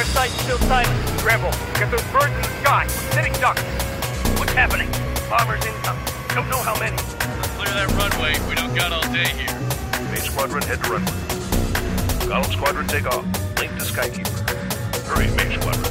Our site's still silent. Scramble. Get those birds in the sky. Sitting ducks. What's happening? Bombers incoming. Don't know how many. Let's clear that runway. We don't got all day here. Main Squadron, head to runway. Golem Squadron, take off. Link to Skykeeper. Hurry, Main Squadron.